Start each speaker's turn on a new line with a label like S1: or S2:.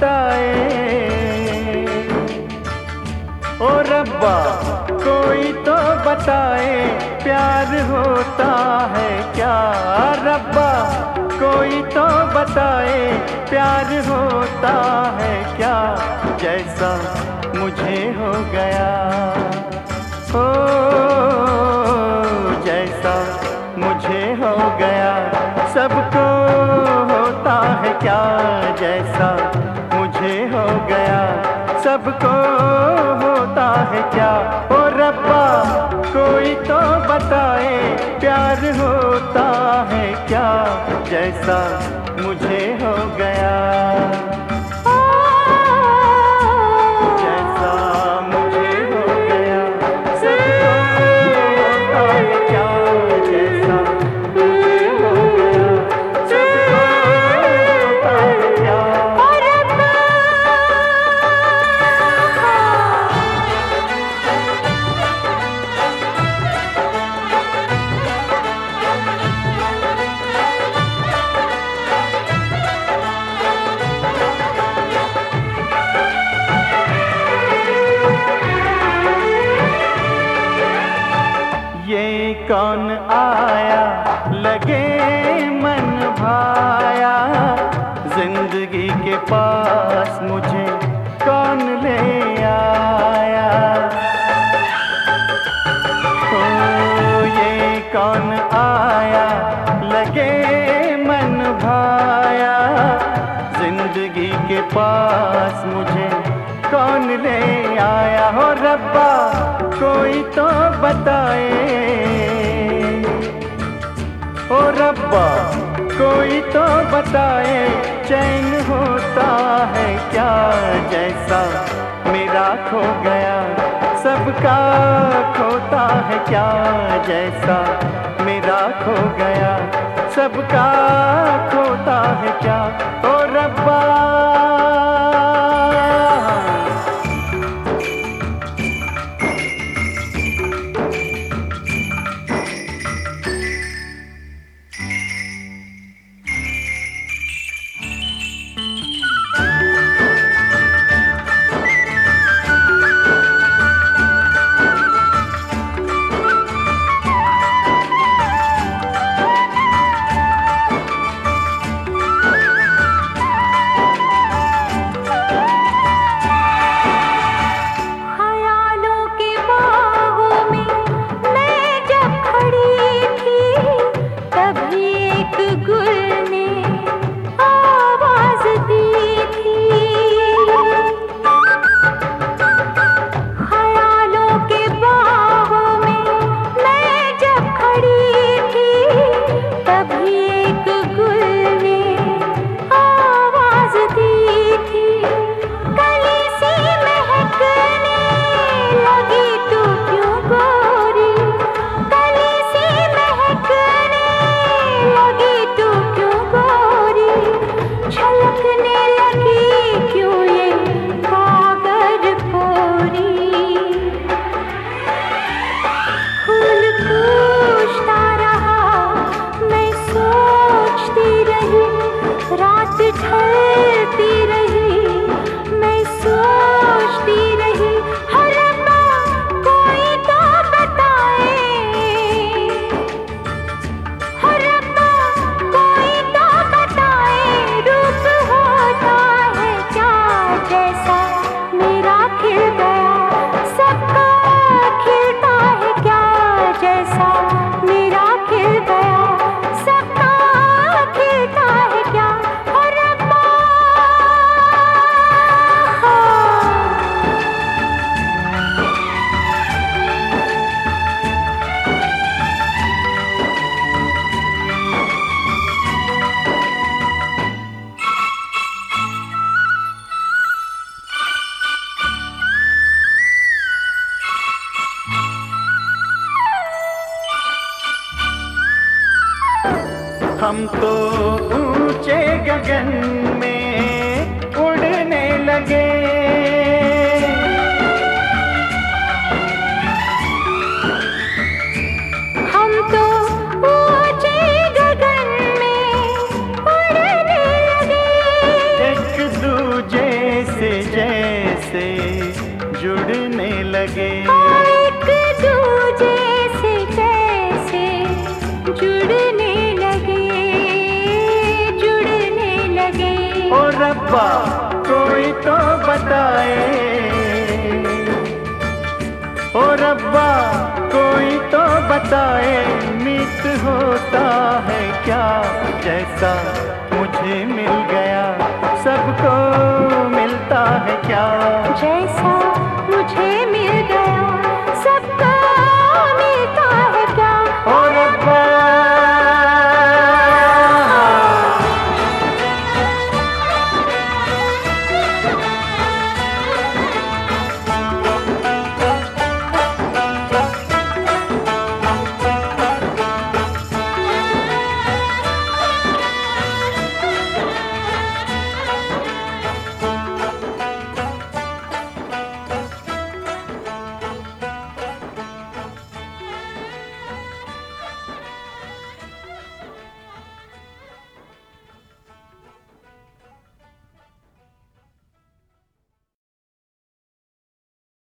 S1: बताए। ओ रब्बा कोई तो बताए प्यार होता है क्या। रब्बा कोई तो बताए प्यार होता है क्या, जैसा मुझे हो गया। ओ जैसा मुझे हो गया, सबको होता है क्या, जैसा मुझे हो गया, सबको होता है क्या। ओ रब्बा कोई तो बताए प्यार होता है क्या, जैसा मुझे हो गया। ये कौन आया लगे मन भाया, जिंदगी के पास मुझे कौन ले आया। ओ ये कौन आया लगे मन भाया, जिंदगी के पास मुझे कौन ले आया। हो रब्बा कोई तो बताए, ओ रब्बा कोई तो बताए चैन होता है क्या, जैसा मेरा खो गया सबका खोता है क्या, जैसा मेरा खो गया सबका खोता है क्या। ओ रब्बा हम तो ऊंचे गगन में उड़ने लगे,
S2: हम तो ऊंचे गगन में उड़ने लगे,
S1: एक दूजे रब्बा कोई तो बताए मीत होता है क्या, जैसा मुझे मिल गया सबको मिलता है क्या।
S2: जैसा